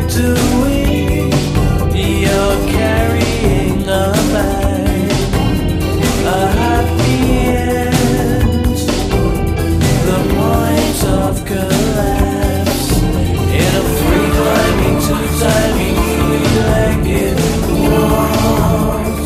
doing? You're carrying a bag, a happy end, the point of collapse in a free climbing, two-timing, three-legged waltz.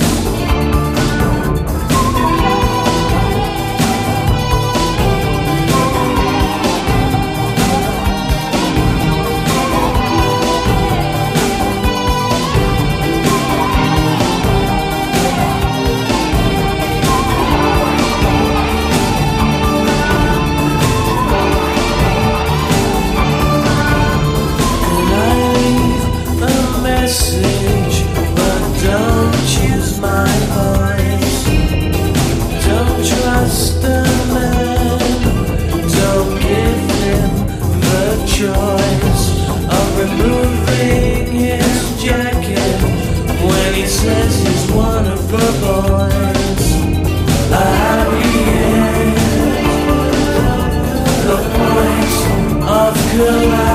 But don't use my voice. Don't trust the man. Don't give him the choice of removing his jacket when he says he's one of the boys. A happy end, the point of collapse.